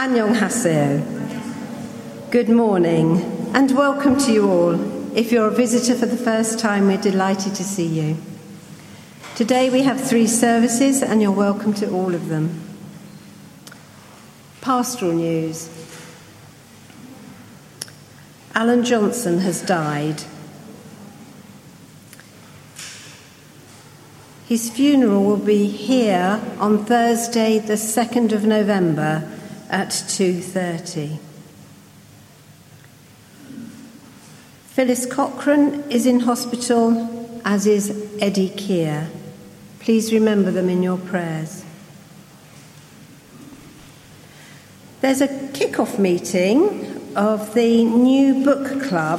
Annyeonghaseyo. Good morning and welcome to you all. If you're a visitor for the first time, we're delighted to see you. Today we have 3 services and you're welcome to all of them. Pastoral news. Alan Johnson has died. His funeral will be here on Thursday, the 2nd of November at 2:30. Phyllis Cochrane is in hospital, as is Eddie Keir. Please remember them in your prayers. There's a kick-off meeting of the new book club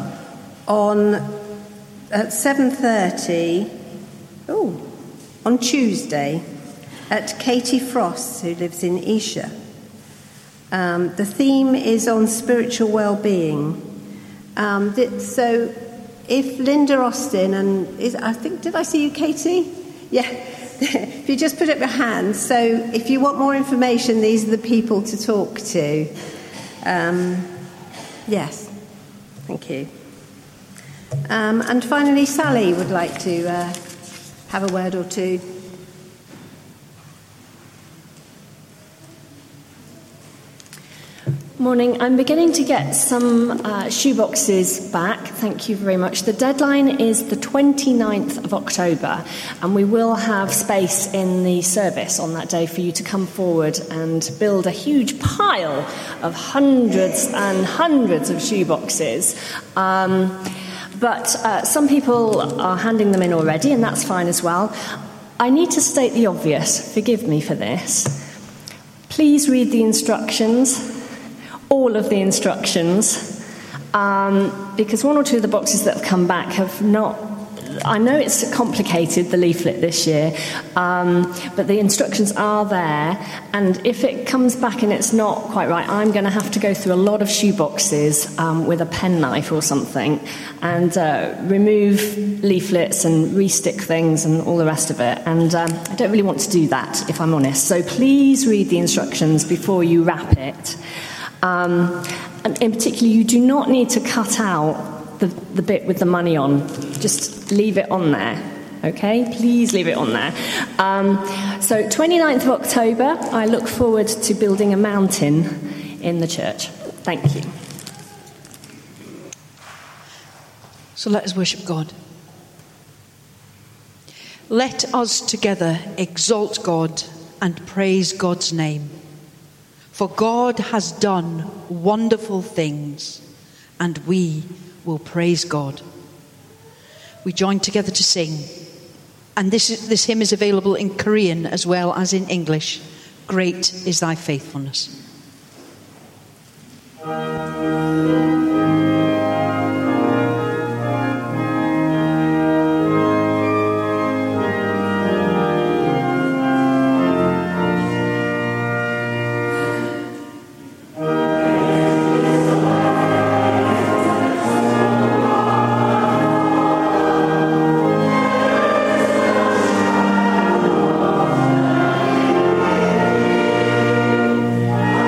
at 7:30 on Tuesday at Katie Frost, who lives in Esher. The theme is on spiritual well-being. So if Linda Austin did I see you, Katie? Yeah. If you just put up your hand. So if you want more information, these are the people to talk to. Yes. Thank you. And finally, Sally would like to have a word or two. Morning. I'm beginning to get some shoeboxes back. Thank you very much. The deadline is the 29th of October, and we will have space in the service on that day for you to come forward and build a huge pile of hundreds and hundreds of shoeboxes. But some people are handing them in already, and that's fine as well. I need to state the obvious. Forgive me for this. Please read the instructions. All of the instructions, because 1 or 2 of the boxes that have come back have not. I know it's complicated, the leaflet this year, but the instructions are there, and if it comes back and it's not quite right, I'm going to have to go through a lot of shoeboxes with a penknife or something and remove leaflets and restick things and all the rest of it, and I don't really want to do that, if I'm honest. So please read the instructions before you wrap it. And in particular, you do not need to cut out the bit with the money on. Just leave it on there, okay? Please leave it on there. So 29th of October, I look forward to building a mountain in the church. Thank you. So let us worship God. Let us together exalt God and praise God's name. For God has done wonderful things, and we will praise God. We join together to sing. And this hymn is available in Korean as well as in English. Great is thy faithfulness. Amen.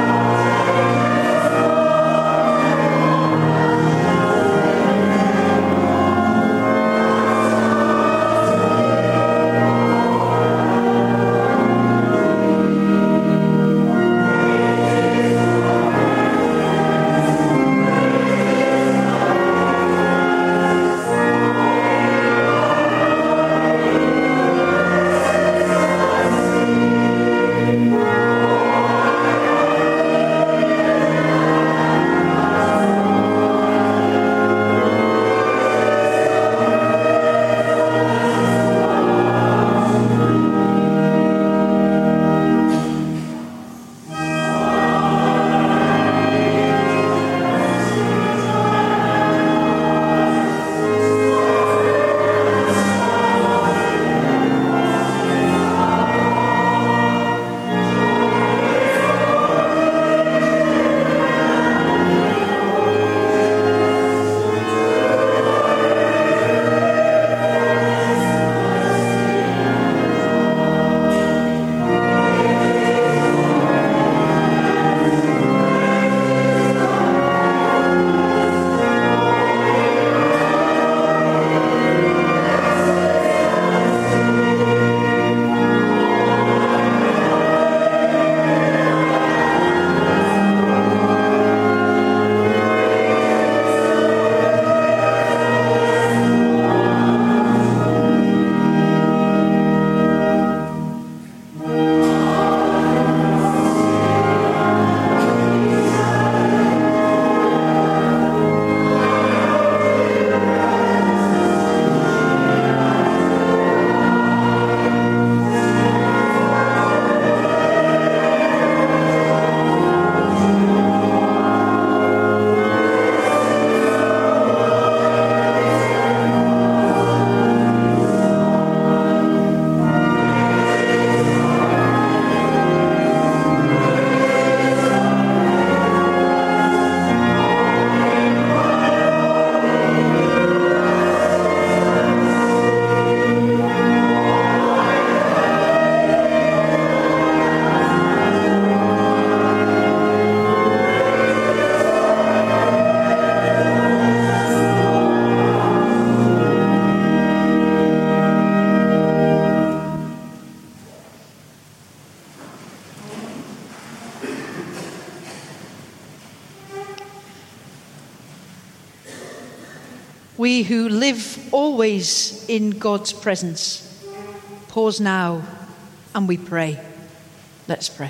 We who live always in God's presence, pause now and we pray. Let's pray.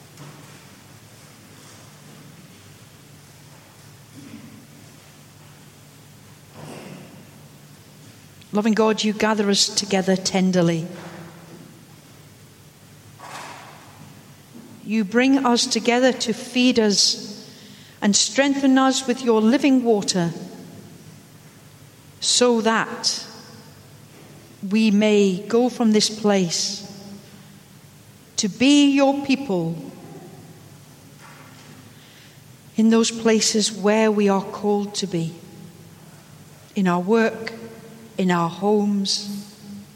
Loving God, you gather us together tenderly. You bring us together to feed us and strengthen us with your living water, so that we may go from this place to be your people in those places where we are called to be, in our work, in our homes,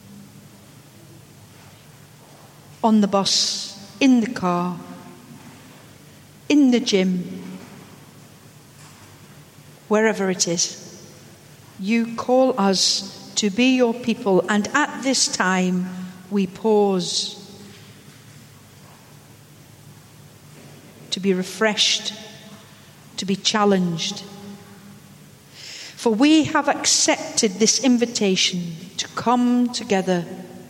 on the bus, in the car, in the gym, wherever it is. You call us to be your people, and at this time we pause to be refreshed, to be challenged. For we have accepted this invitation to come together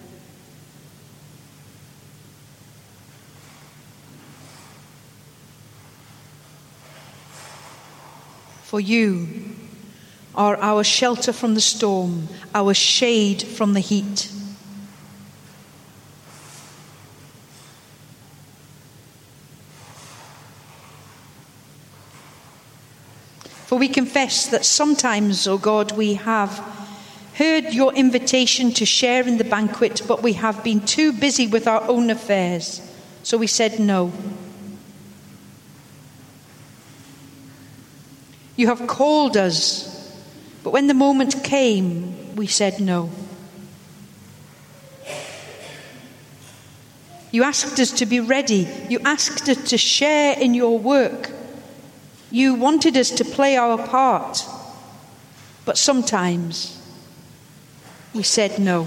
for you are our shelter from the storm, our shade from the heat. For we confess that sometimes, O God, we have heard your invitation to share in the banquet, but we have been too busy with our own affairs, so we said no. You have called us, but when the moment came, we said no. You asked us to be ready. You asked us to share in your work. You wanted us to play our part. But sometimes we said no.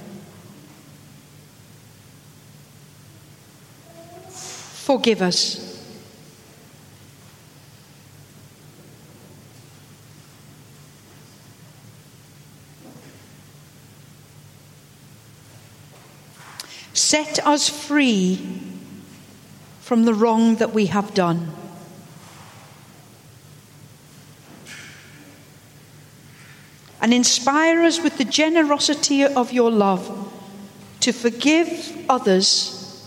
Forgive us. Set us free from the wrong that we have done. And inspire us with the generosity of your love to forgive others,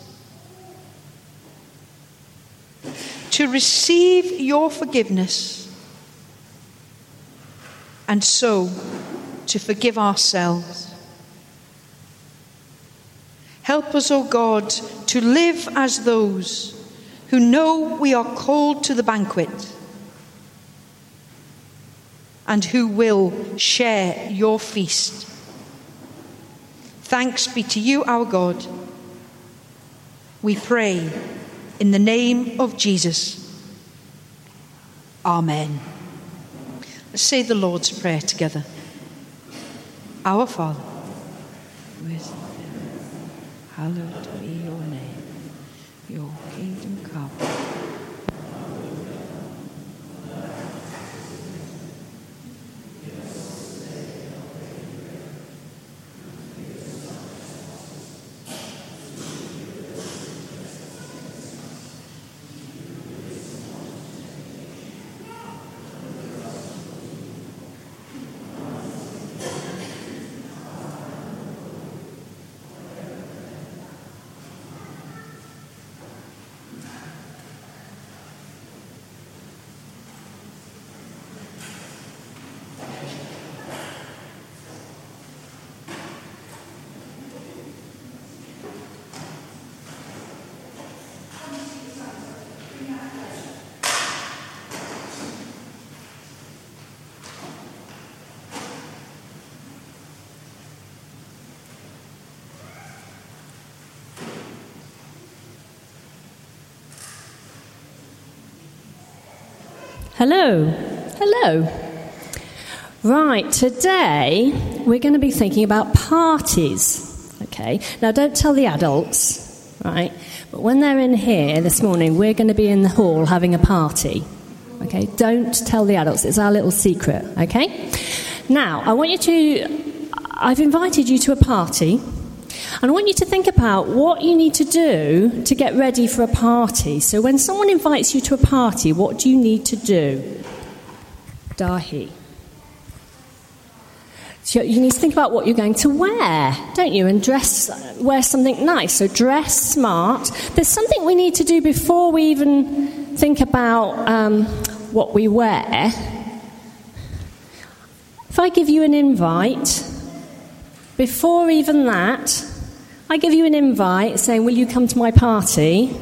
to receive your forgiveness, and so to forgive ourselves. Help us, O God, to live as those who know we are called to the banquet and who will share your feast. Thanks be to you, our God. We pray in the name of Jesus. Amen. Let's say the Lord's Prayer together. Our Father, who is in heaven, hallowed be your name. Your kingdom come. Hello. Hello. Right, today we're going to be thinking about parties. Okay, now don't tell the adults, right? But when they're in here this morning, we're going to be in the hall having a party. Okay, don't tell the adults, it's our little secret, okay? Now, I've invited you to a party, and I want you to think about what you need to do to get ready for a party. So when someone invites you to a party, what do you need to do? Dahi. So you need to think about what you're going to wear, don't you? And wear something nice. So dress smart. There's something we need to do before we even think about what we wear. If I give you an invite, before even that, I give you an invite saying, will you come to my party?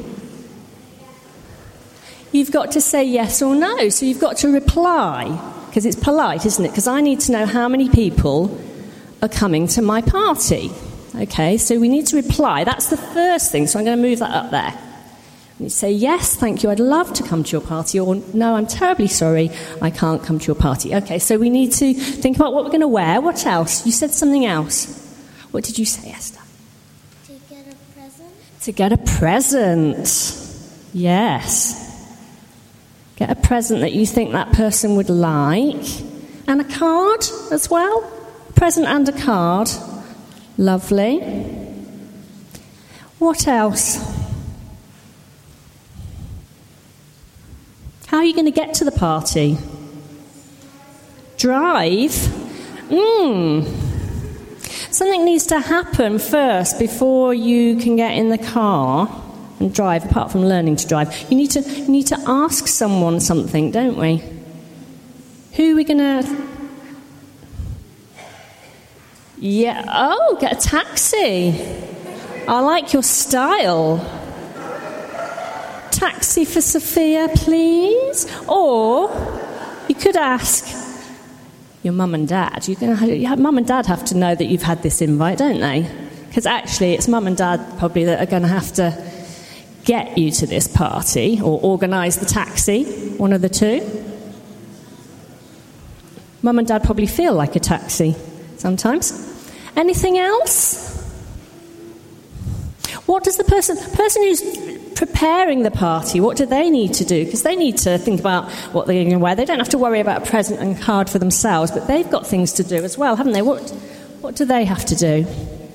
You've got to say yes or no. So you've got to reply. Because it's polite, isn't it? Because I need to know how many people are coming to my party. Okay, so we need to reply. That's the first thing. So I'm going to move that up there. And you say, yes, thank you, I'd love to come to your party. Or, no, I'm terribly sorry, I can't come to your party. Okay, so we need to think about what we're going to wear. What else? You said something else. What did you say, Esther? To get a present. To get a present. Yes. Get a present that you think that person would like. And a card as well. Present and a card. Lovely. What else? How are you going to get to the party? Drive? Something needs to happen first before you can get in the car and drive, apart from learning to drive. You need to ask someone something, don't we? Who are we going to... Yeah, oh, get a taxi. I like your style. Taxi for Sophia, please. Or you could ask your mum and dad. Mum and dad have to know that you've had this invite, don't they? Because actually it's mum and dad probably that are going to have to get you to this party or organise the taxi, one of the two. Mum and dad probably feel like a taxi sometimes. Anything else? What does the person who's preparing the party, what do they need to do? Because they need to think about what they're going to wear. They don't have to worry about a present and card for themselves, but they've got things to do as well, haven't they? What do they have to do?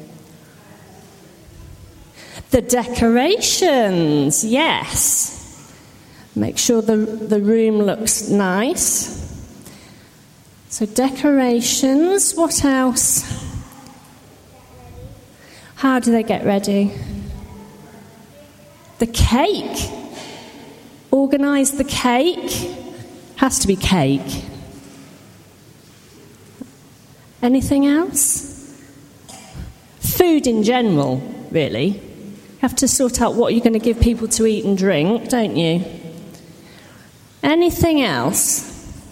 The decorations, yes. Make sure the room looks nice. So decorations, what else? How do they get ready? The cake. Organise the cake. Has to be cake. Anything else? Food in general, really. You have to sort out what you're going to give people to eat and drink, don't you? Anything else?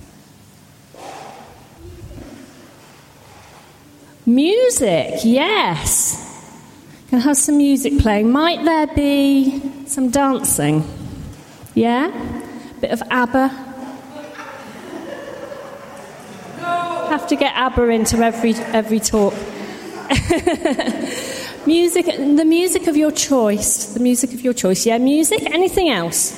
Music, yes. Can have some music playing. Might there be some dancing? Yeah? Bit of ABBA. Have to get ABBA into every talk. Music, the music of your choice. The music of your choice. Yeah, music. Anything else?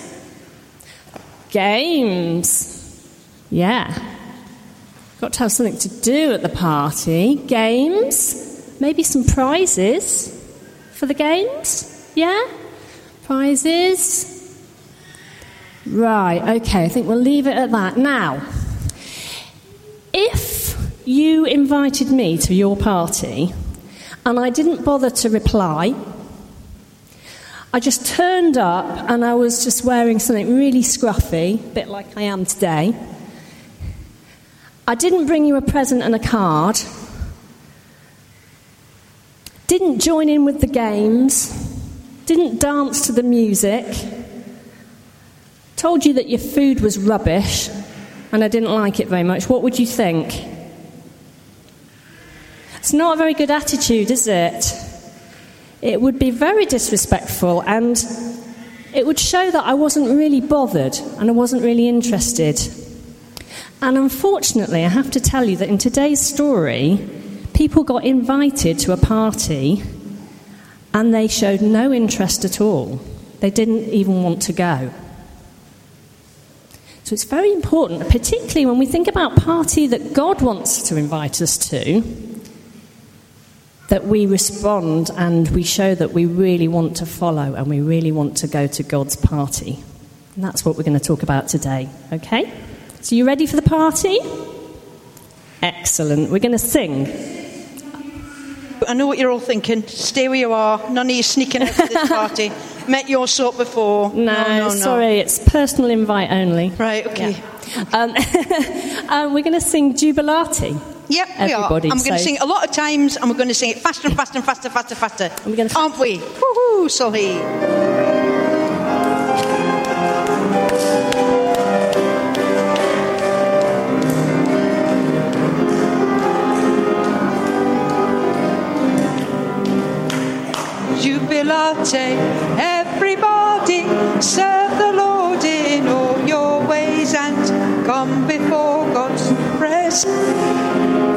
Games. Yeah. Got to have something to do at the party. Games. Maybe some prizes for the games. Yeah? Prizes. Right, okay, I think we'll leave it at that. Now, if you invited me to your party and I didn't bother to reply, I just turned up and I was just wearing something really scruffy, a bit like I am today. I didn't bring you a present and a card, didn't join in with the games, didn't dance to the music, told you that your food was rubbish and I didn't like it very much, what would you think? It's not a very good attitude, is it? It would be very disrespectful and it would show that I wasn't really bothered and I wasn't really interested. And unfortunately, I have to tell you that in today's story, people got invited to a party and they showed no interest at all. They didn't even want to go. So it's very important, particularly when we think about party that God wants to invite us to, that we respond and we show that we really want to follow and we really want to go to God's party. And that's what we're going to talk about today, okay? So you ready for the party? Excellent. We're going to sing. I know what you're all thinking. Stay where you are. None of you sneaking out to this party. Met your sort before. No, sorry, it's personal invite only. Right, okay. Yeah. We're going to sing Jubilati. Yep, we are. I'm going to sing it a lot of times, and we're going to sing it faster and faster and faster, faster, faster. Aren't we? Woohoo, Sully. Jubilate, everybody, serve the Lord in all your ways and come before God's presence.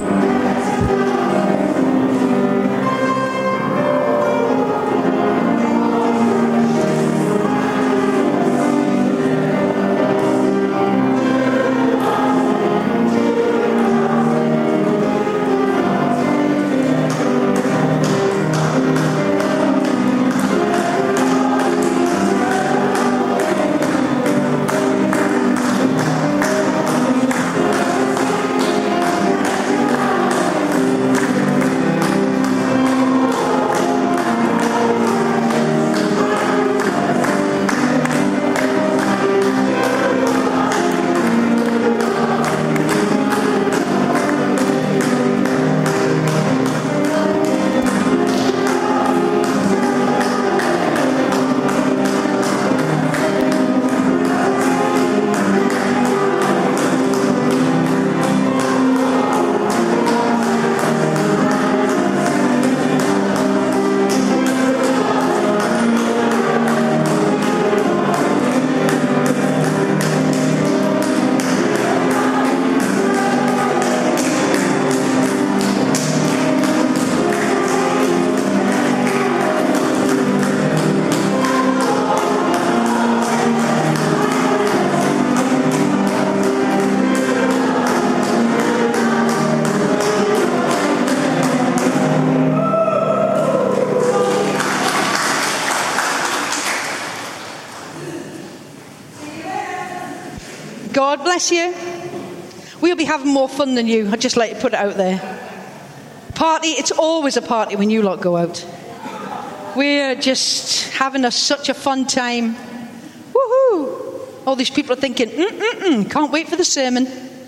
God bless you. We'll be having more fun than you. I'd just like to put it out there. Party, it's always a party when you lot go out. We're just having such a fun time. Woohoo! All these people are thinking, can't wait for the sermon.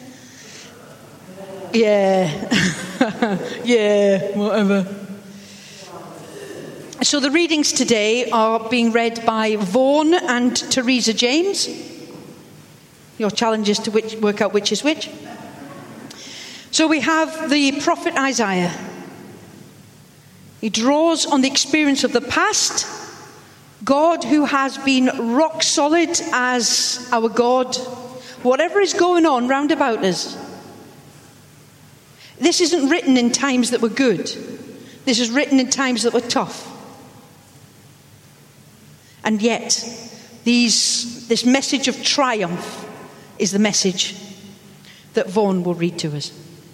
Yeah. Yeah, whatever. So the readings today are being read by Vaughan and Teresa James. Your challenge is to work out which is which. So we have the prophet Isaiah. He draws on the experience of the past. God, who has been rock solid as our God, whatever is going on round about us. This isn't written in times that were good. This is written in times that were tough. And yet, this message of triumph is the message that Vaughan will read to us.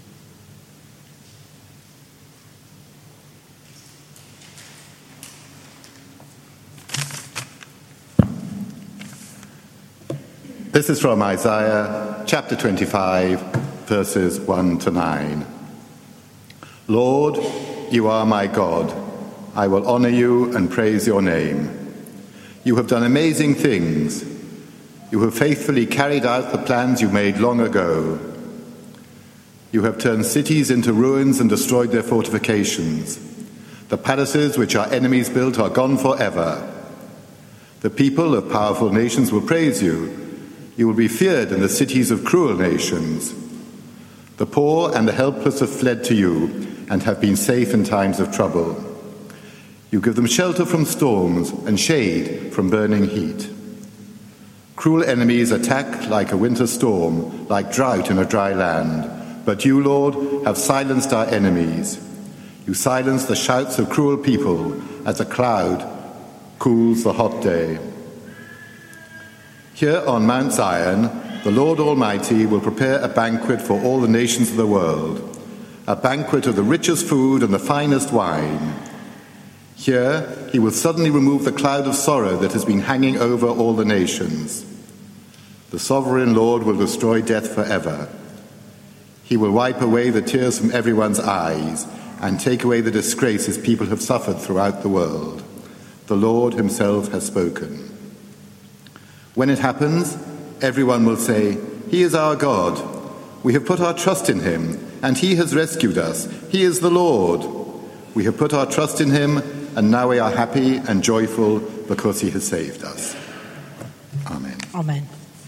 This is from Isaiah chapter 25, verses 1 to 9. Lord, you are my God. I will honor you and praise your name. You have done amazing things. You have faithfully carried out the plans you made long ago. You have turned cities into ruins and destroyed their fortifications. The palaces which our enemies built are gone forever. The people of powerful nations will praise you. You will be feared in the cities of cruel nations. The poor and the helpless have fled to you and have been safe in times of trouble. You give them shelter from storms and shade from burning heat. Cruel enemies attack like a winter storm, like drought in a dry land. But you, Lord, have silenced our enemies. You silence the shouts of cruel people as a cloud cools the hot day. Here on Mount Zion, the Lord Almighty will prepare a banquet for all the nations of the world, a banquet of the richest food and the finest wine. Here he will suddenly remove the cloud of sorrow that has been hanging over all the nations. The sovereign Lord will destroy death forever. He will wipe away the tears from everyone's eyes and take away the disgraces people have suffered throughout the world. The Lord himself has spoken. When it happens, everyone will say, "He is our God. We have put our trust in him, and he has rescued us. He is the Lord. We have put our trust in him, and now we are happy and joyful because he has saved us." Amen. Amen.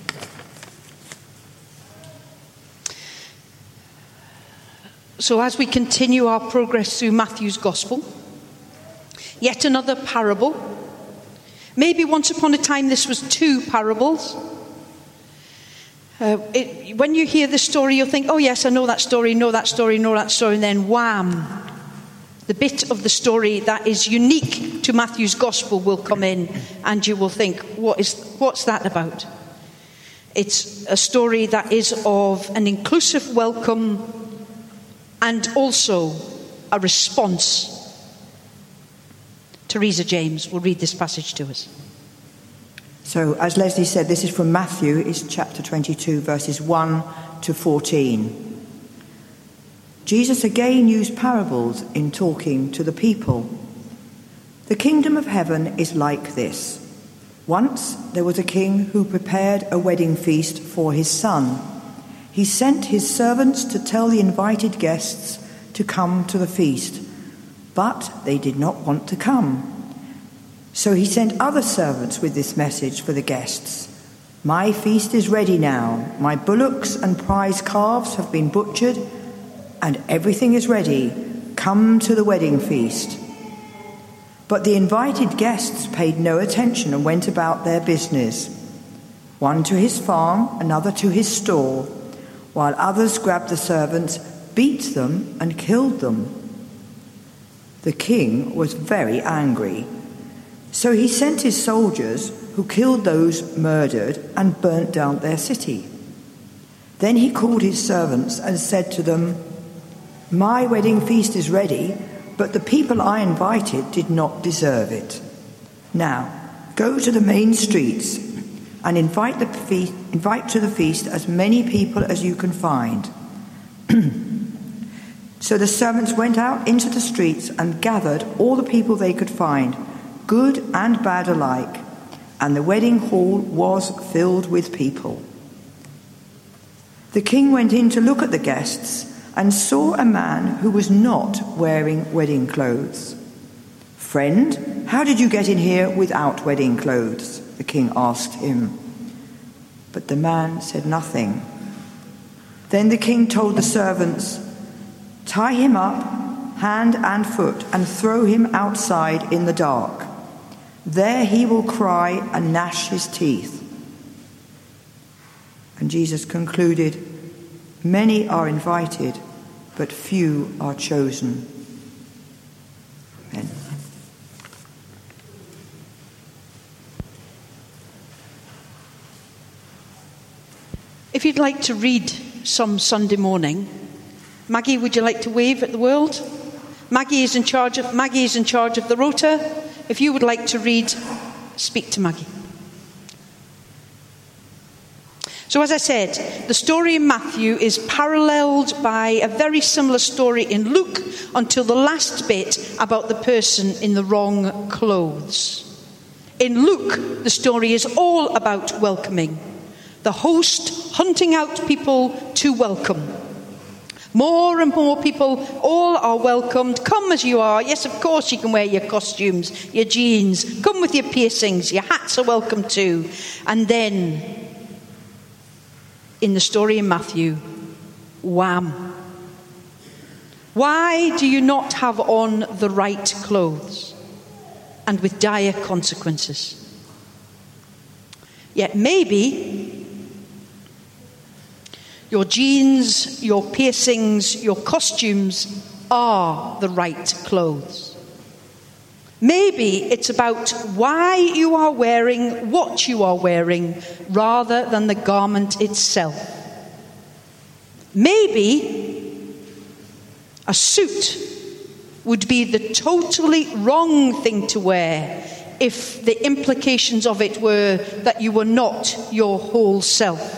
So as we continue our progress through Matthew's Gospel, yet another parable. Maybe once upon a time this was two parables. When you hear the story, you'll think, oh yes, I know that story, know that story, know that story, and then wham, the bit of the story that is unique to Matthew's Gospel will come in, and you will think, what's that about? It's a story that is of an inclusive welcome and also a response. Teresa James will read this passage to us. So, as Leslie said, this is from Matthew, it's chapter 22, verses 1 to 14. Jesus again used parables in talking to the people. The kingdom of heaven is like this. Once there was a king who prepared a wedding feast for his son. He sent his servants to tell the invited guests to come to the feast, but they did not want to come. So he sent other servants with this message for the guests. "My feast is ready now. My bullocks and prize calves have been butchered, and everything is ready. Come to the wedding feast." But the invited guests paid no attention and went about their business. One to his farm, another to his store, while others grabbed the servants, beat them, and killed them. The king was very angry. So he sent his soldiers, who killed those murdered and burnt down their city. Then he called his servants and said to them, "My wedding feast is ready, but the people I invited did not deserve it. Now, go to the main streets and invite to the feast as many people as you can find." So the servants went out into the streets and gathered all the people they could find, good and bad alike, and the wedding hall was filled with people. The king went in to look at the guests and saw a man who was not wearing wedding clothes. "Friend, how did you get in here without wedding clothes?" the king asked him. But the man said nothing. Then the king told the servants, "Tie him up, hand and foot, and throw him outside in the dark. There he will cry and gnash his teeth." And Jesus concluded, "Many are invited, but few are chosen." Amen. If you'd like to read some Sunday morning, Maggie, would you like to wave at the world? Maggie is in charge of the rota. If you would like to read, speak to Maggie. So as I said, the story in Matthew is paralleled by a very similar story in Luke until the last bit about the person in the wrong clothes. In Luke, the story is all about welcoming. The host hunting out people to welcome. More and more people, all are welcomed. Come as you are. Yes, of course you can wear your costumes, your jeans. Come with your piercings. Your hats are welcome too. And then, in the story in Matthew, wham. Why do you not have on the right clothes? And with dire consequences. Yet maybe your jeans, your piercings, your costumes are the right clothes. Maybe it's about why you are wearing what you are wearing rather than the garment itself. Maybe a suit would be the totally wrong thing to wear if the implications of it were that you were not your whole self.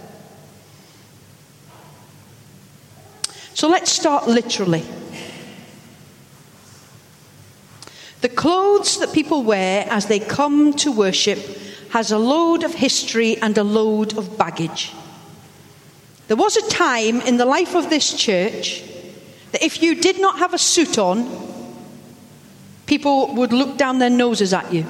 So let's start literally. The clothes that people wear as they come to worship has a load of history and a load of baggage. There was a time in the life of this church that if you did not have a suit on, people would look down their noses at you.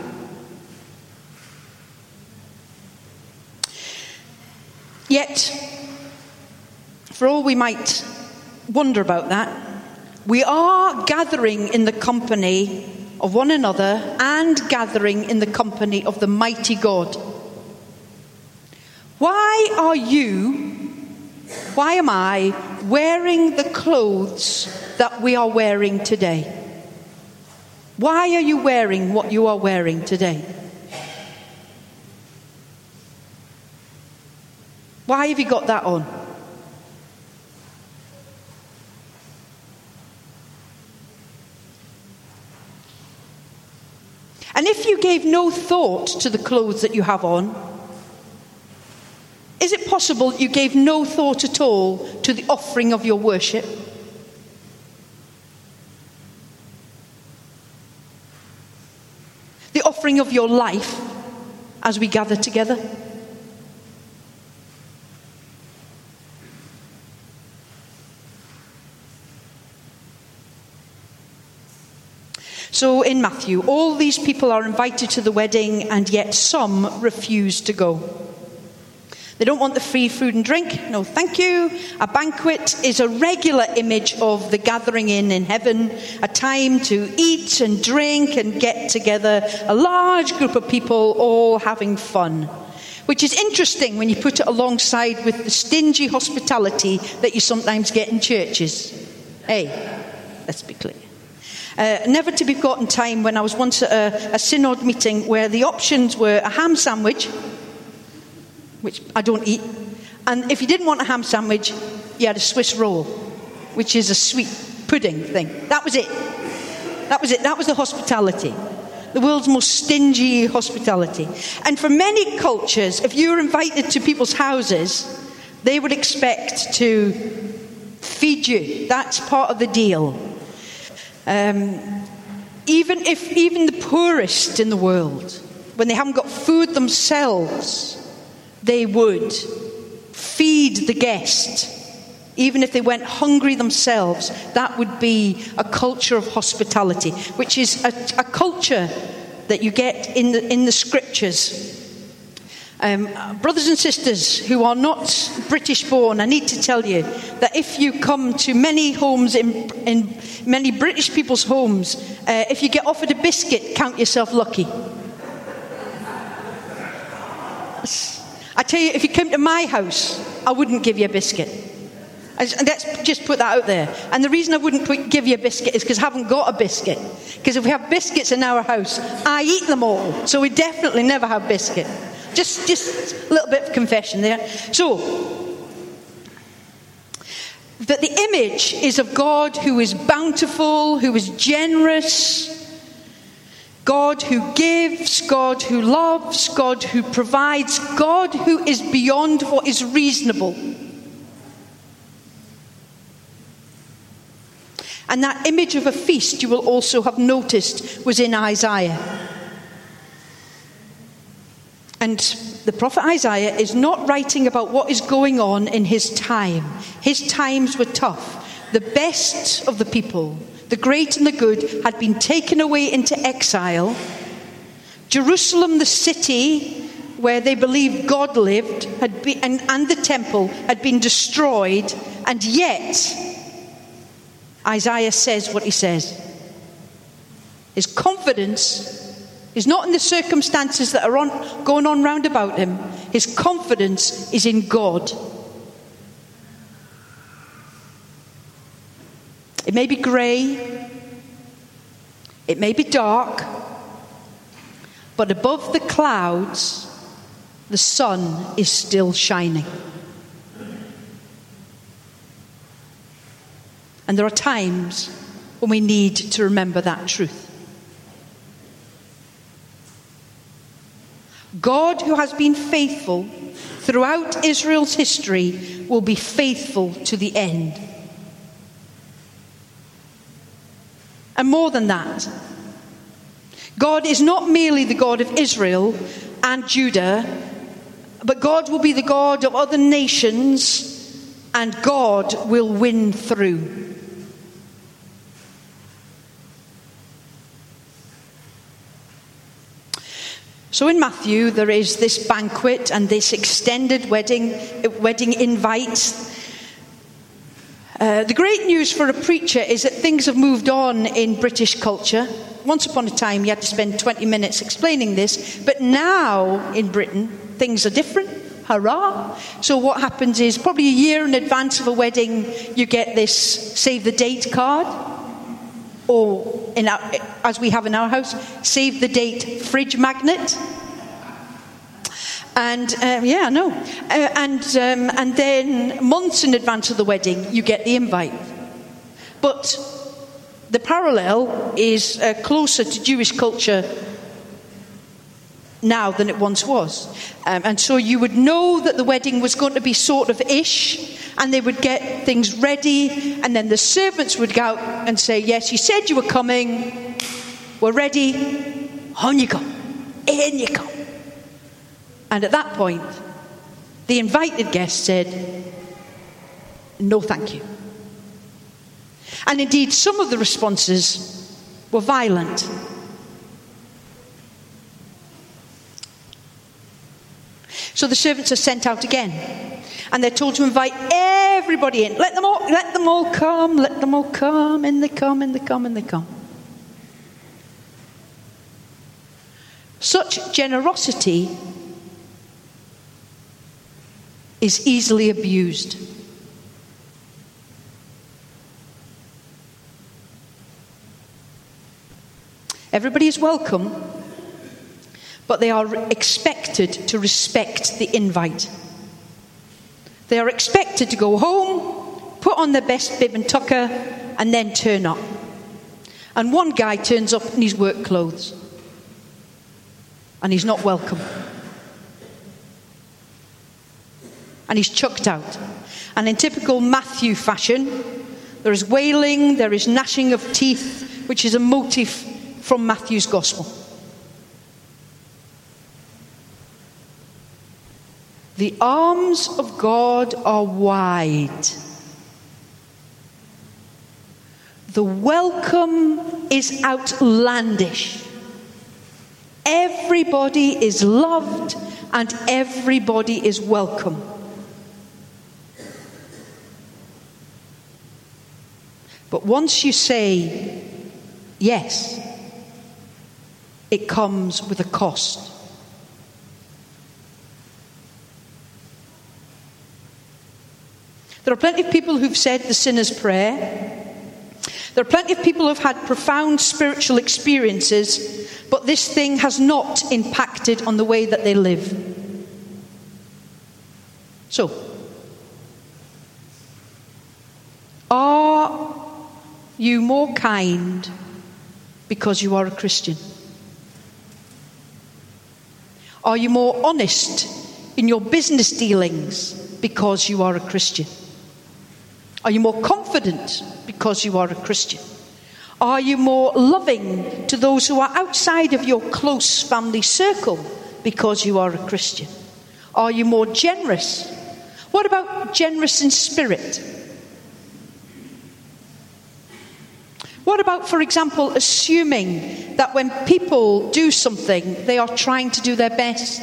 Yet, for all we might wonder about that, we are gathering in the company of one another and gathering in the company of the mighty God. Why am I wearing the clothes that we are wearing today? Why are you wearing what you are wearing today? Why have you got that on? And if you gave no thought to the clothes that you have on, is it possible you gave no thought at all to the offering of your worship? The offering of your life as we gather together? So in Matthew, all these people are invited to the wedding, and yet some refuse to go. They don't want the free food and drink. No, thank you. A banquet is a regular image of the gathering in heaven, a time to eat and drink and get together, a large group of people all having fun. Which is interesting when you put it alongside with the stingy hospitality that you sometimes get in churches. Hey, let's be clear. Never to be forgotten time when I was once at a synod meeting where the options were a ham sandwich, which I don't eat, and if you didn't want a ham sandwich, you had a Swiss roll, which is a sweet pudding thing. That was it. That was the hospitality. The world's most stingy hospitality. And for many cultures, if you were invited to people's houses, they would expect to feed you. That's part of the deal. Even the poorest in the world, when they haven't got food themselves, they would feed the guest. Even if they went hungry themselves, that would be a culture of hospitality, which is a culture that you get in the scriptures. Brothers and sisters who are not British born, I need to tell you that if you come to many homes in many British people's homes, if you get offered a biscuit, count yourself lucky. I tell you, if you came to my house, I wouldn't give you a biscuit. Let's just put that out there. And the reason I wouldn't give you a biscuit is because I haven't got a biscuit. Because if we have biscuits in our house, I eat them all. So we definitely never have biscuit. Just a little bit of confession there. So, that the image is of God who is bountiful, who is generous, God who gives, God who loves, God who provides, God who is beyond what is reasonable. And that image of a feast, you will also have noticed, was in Isaiah. And the prophet Isaiah is not writing about what is going on in his time. His times were tough. The best of the people, the great and the good, had been taken away into exile. Jerusalem, the city where they believed God lived, had been, and the temple had been destroyed. And yet, Isaiah says what he says. His confidence is not in the circumstances that are going on round about him. His confidence is in God. It may be grey. It may be dark, but above the clouds, the sun is still shining. And there are times when we need to remember that truth. God, who has been faithful throughout Israel's history, will be faithful to the end. And more than that, God is not merely the God of Israel and Judah, but God will be the God of other nations, and God will win through. So in Matthew, there is this banquet and this extended wedding invite. The great news for a preacher is that things have moved on in British culture. Once upon a time, you had to spend 20 minutes explaining this, but now in Britain, things are different. Hurrah! So what happens is, probably a year in advance of a wedding, you get this save the date card, or as we have in our house, save the date fridge magnet. And and then months in advance of the wedding, you get the invite. But the parallel is closer to Jewish culture now than it once was. And so you would know that the wedding was going to be sort of ish, and they would get things ready, and then the servants would go out and say, yes, you said you were coming, we're ready, on you go, in you come. And at that point, the invited guest said, no thank you. And indeed, some of the responses were violent. So the servants are sent out again, and they're told to invite everybody in. Let them all come, let them all come, in they come, in they come, in they come. Such generosity is easily abused. Everybody is welcome, but they are expected to respect the invite. They are expected to go home, put on their best bib and tucker, and then turn up. And one guy turns up in his work clothes, and he's not welcome. And he's chucked out. And in typical Matthew fashion, there is wailing, there is gnashing of teeth, which is a motif from Matthew's Gospel. The arms of God are wide. The welcome is outlandish. Everybody is loved and everybody is welcome. But once you say yes, it comes with a cost. There are plenty of people who've said the sinner's prayer. There are plenty of people who've had profound spiritual experiences, but this thing has not impacted on the way that they live. So, are you more kind because you are a Christian? Are you more honest in your business dealings because you are a Christian? Are you more confident because you are a Christian? Are you more loving to those who are outside of your close family circle because you are a Christian? Are you more generous? What about generous in spirit? What about, for example, assuming that when people do something, they are trying to do their best?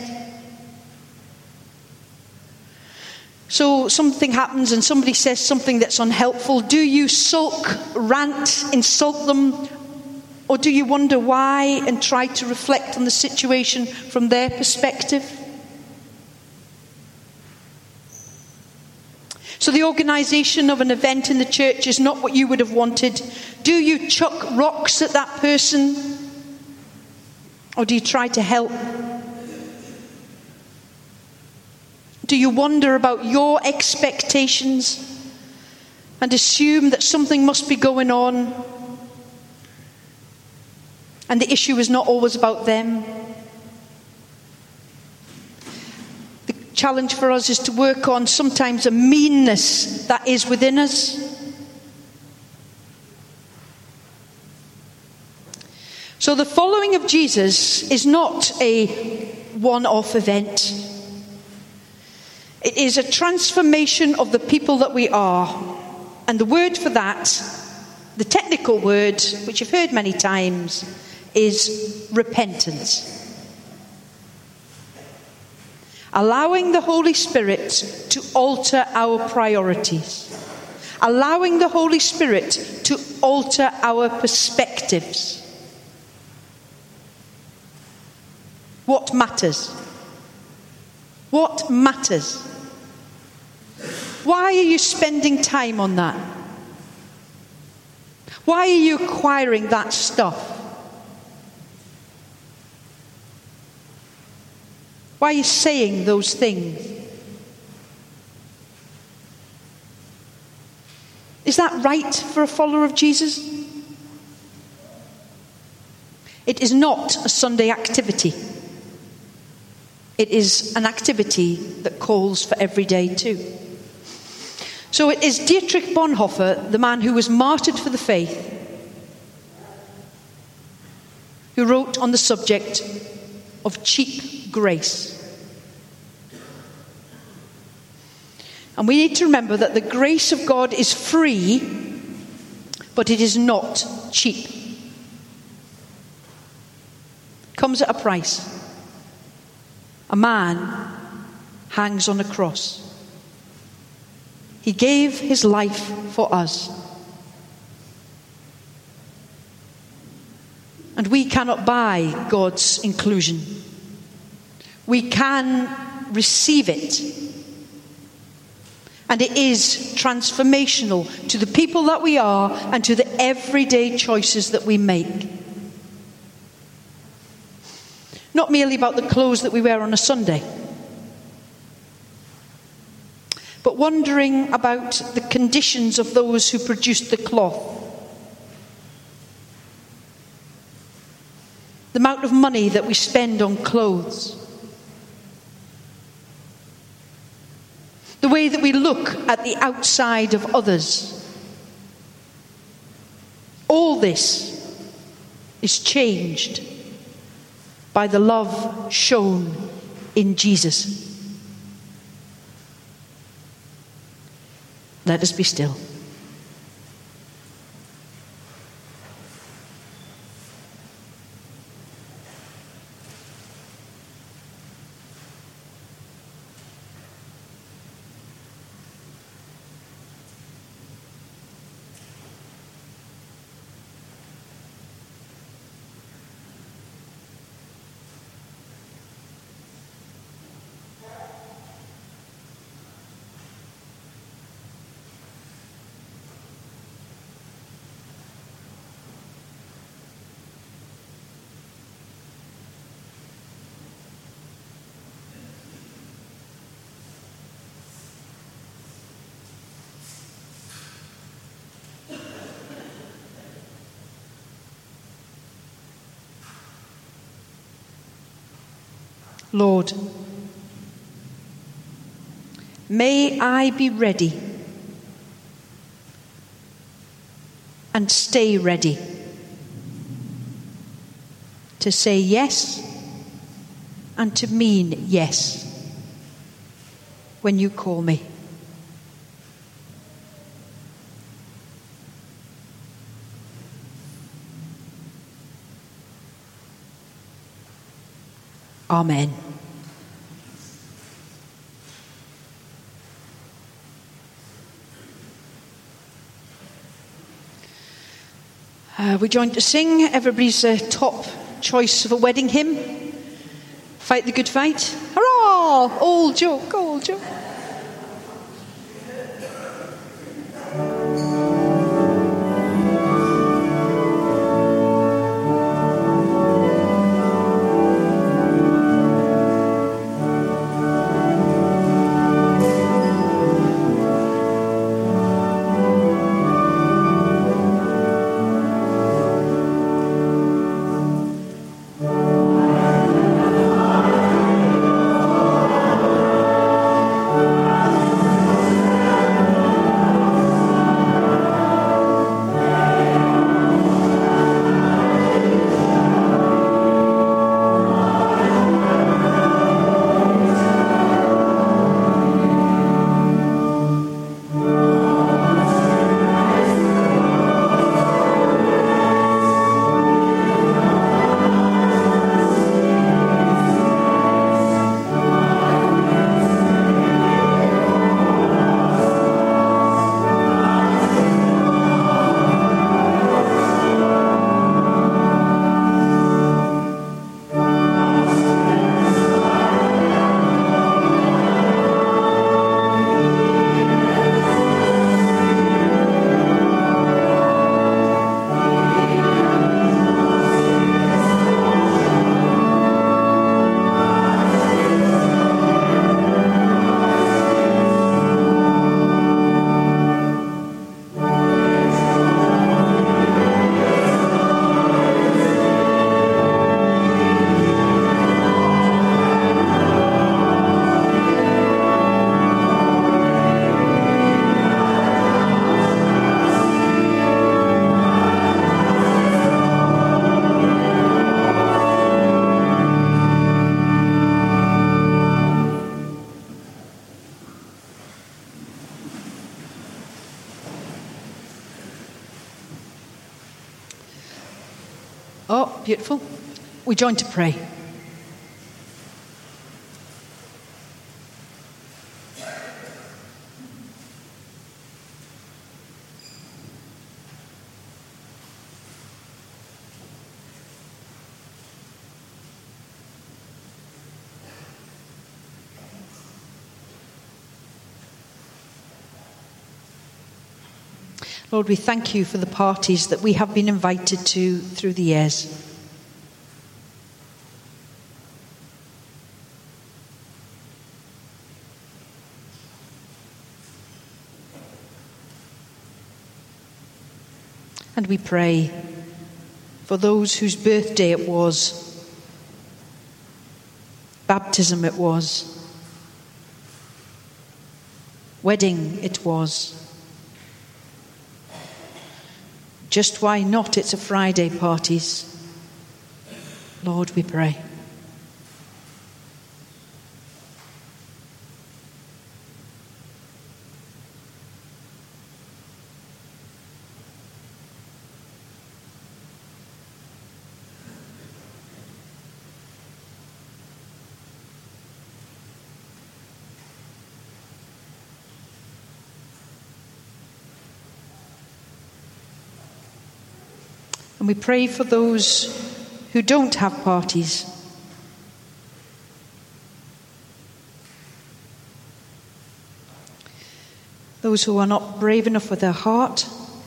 So something happens and somebody says something that's unhelpful. Do you sulk, rant, insult them? Or do you wonder why and try to reflect on the situation from their perspective? So the organisation of an event in the church is not what you would have wanted. Do you chuck rocks at that person? Or do you try to help? Do you wonder about your expectations and assume that something must be going on and the issue is not always about them? The challenge for us is to work on sometimes a meanness that is within us. So the following of Jesus is not a one-off event. It is a transformation of the people that we are. And the word for that, the technical word, which you've heard many times, is repentance. Allowing the Holy Spirit to alter our priorities. Allowing the Holy Spirit to alter our perspectives. What matters? What matters? Why are you spending time on that? Why are you acquiring that stuff? Why are you saying those things? Is that right for a follower of Jesus? It is not a Sunday activity. It is an activity that calls for every day too. So it is Dietrich Bonhoeffer, the man who was martyred for the faith, who wrote on the subject of cheap grace. And we need to remember that the grace of God is free, but it is not cheap. It comes at a price. A man hangs on a cross. He gave his life for us. And we cannot buy God's inclusion. We can receive it. And it is transformational to the people that we are and to the everyday choices that we make. Not merely about the clothes that we wear on a Sunday, but wondering about the conditions of those who produced the cloth. The amount of money that we spend on clothes. The way that we look at the outside of others. All this is changed by the love shown in Jesus. Let us be still. Lord, may I be ready and stay ready to say yes and to mean yes when you call me. Amen. We joined to sing everybody's top choice of a wedding hymn. Fight the good fight. Hurrah! Old joke, old joke. Oh, beautiful. We join to pray. Lord, we thank you for the parties that we have been invited to through the years. And we pray for those whose birthday it was, baptism it was, wedding it was. Just why not? It's a Friday parties. Lord, we pray. And we pray for those who don't have parties. Those who are not brave enough with their heart,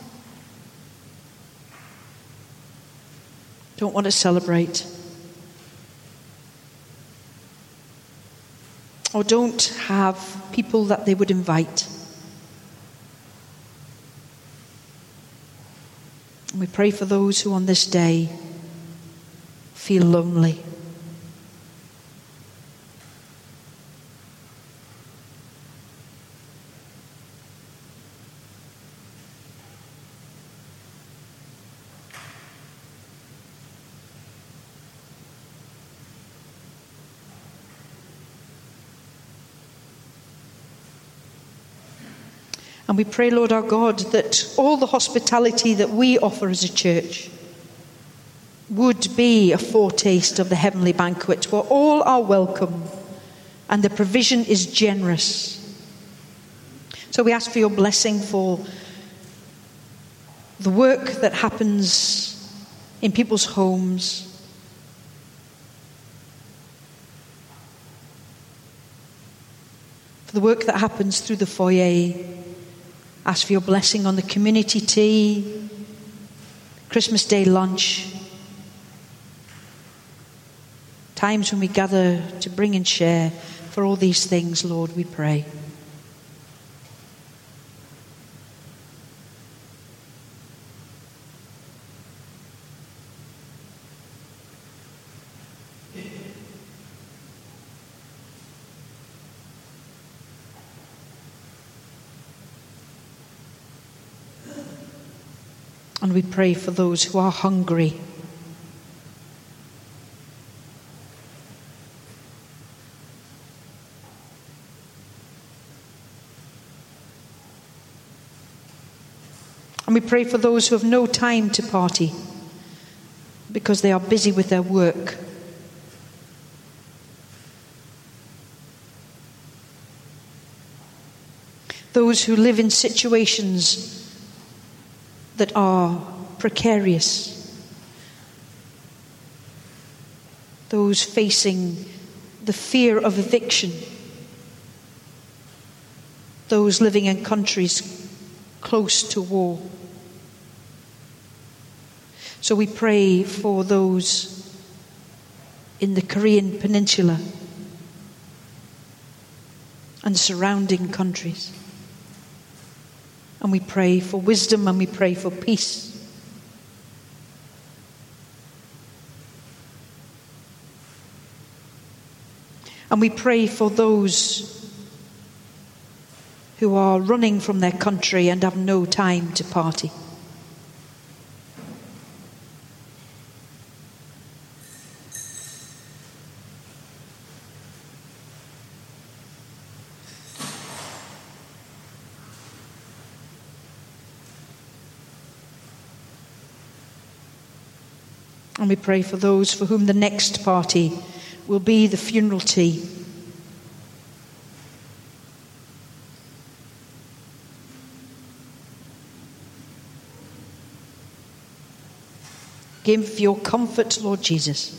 don't want to celebrate, or don't have people that they would invite. And we pray for those who on this day feel lonely. And we pray, Lord our God, that all the hospitality that we offer as a church would be a foretaste of the heavenly banquet where all are welcome and the provision is generous. So we ask for your blessing for the work that happens in people's homes, for the work that happens through the foyer. Ask for your blessing on the community tea, Christmas Day lunch, times when we gather to bring and share. For all these things, Lord, we pray. And we pray for those who are hungry. And we pray for those who have no time to party because they are busy with their work. Those who live in situations that are precarious. Those facing the fear of eviction. Those living in countries close to war. So we pray for those in the Korean Peninsula and surrounding countries. And we pray for wisdom and we pray for peace. And we pray for those who are running from their country and have no time to party. And we pray for those for whom the next party will be the funeral tea. Give your comfort, Lord Jesus.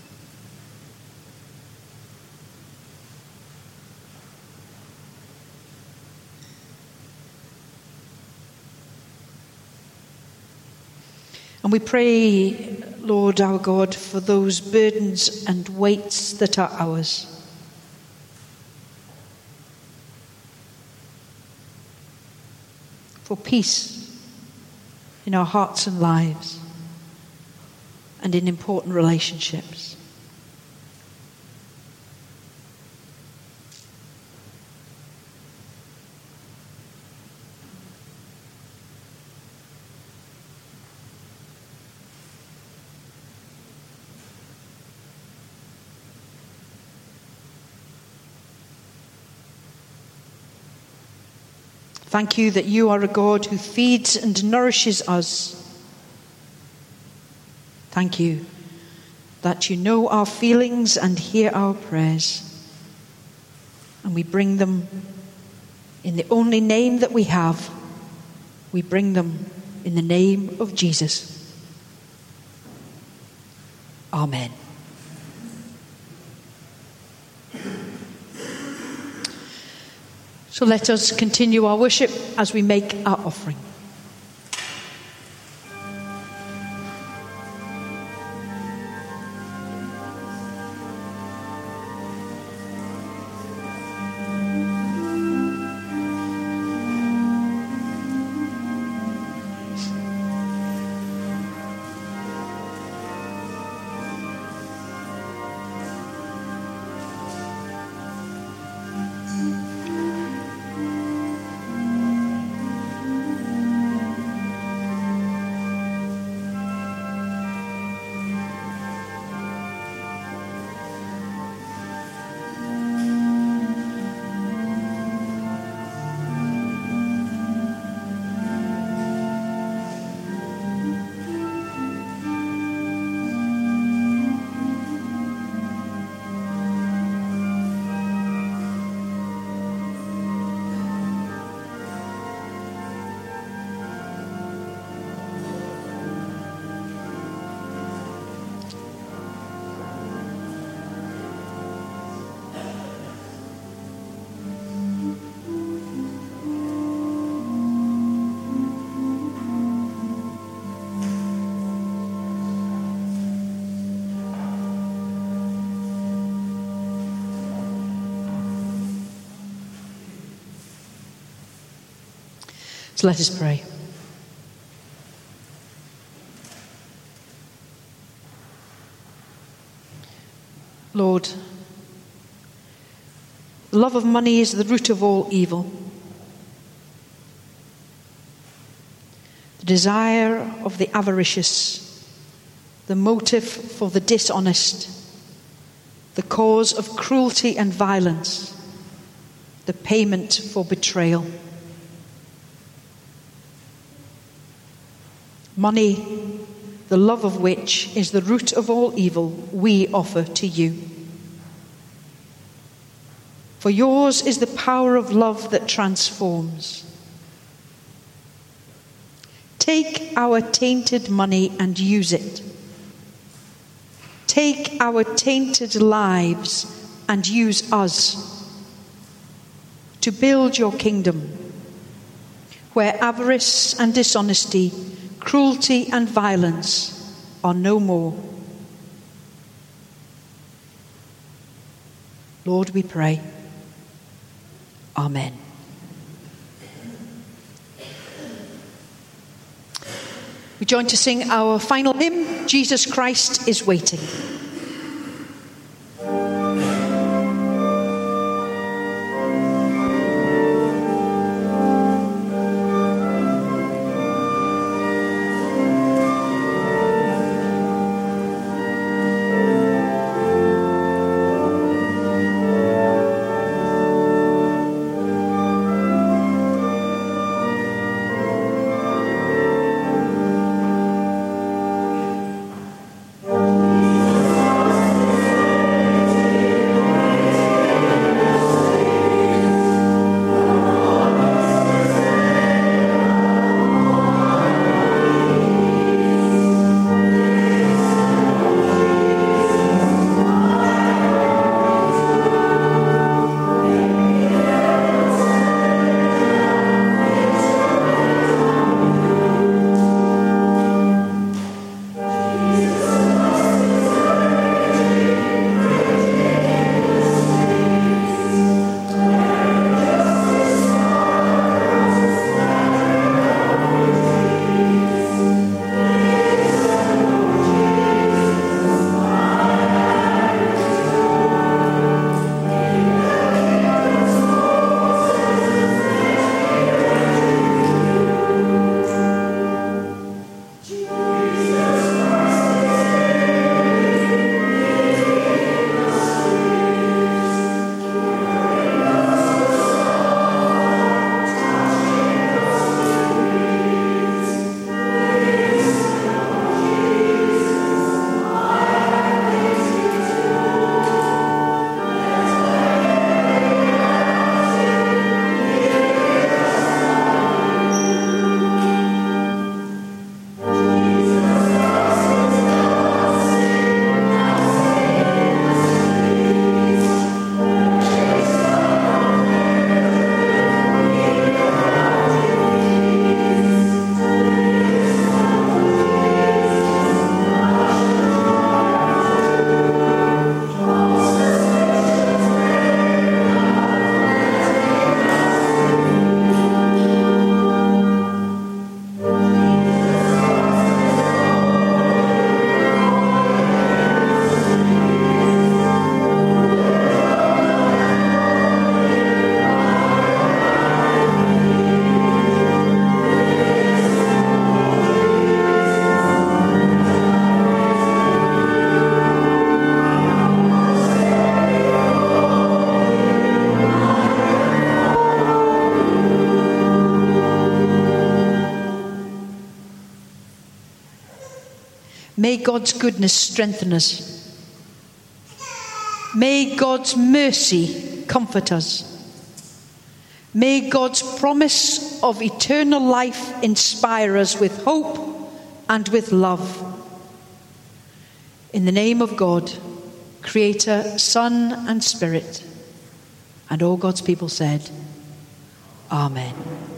And we pray, Lord our God, for those burdens and weights that are ours. For peace in our hearts and lives and in important relationships. Thank you that you are a God who feeds and nourishes us. Thank you that you know our feelings and hear our prayers. And we bring them in the only name that we have. We bring them in the name of Jesus. Amen. So let us continue our worship as we make our offering. So let us pray. Lord, the love of money is the root of all evil. The desire of the avaricious, the motive for the dishonest, the cause of cruelty and violence, the payment for betrayal. Money, the love of which is the root of all evil, we offer to you. For yours is the power of love that transforms. Take our tainted money and use it. Take our tainted lives and use us to build your kingdom, where avarice and dishonesty, cruelty and violence are no more. Lord, we pray. Amen. We join to sing our final hymn, Jesus Christ is Waiting. May God's goodness strengthen us. May God's mercy comfort us. May God's promise of eternal life inspire us with hope and with love. In the name of God, Creator, Son and Spirit, and all God's people said, Amen.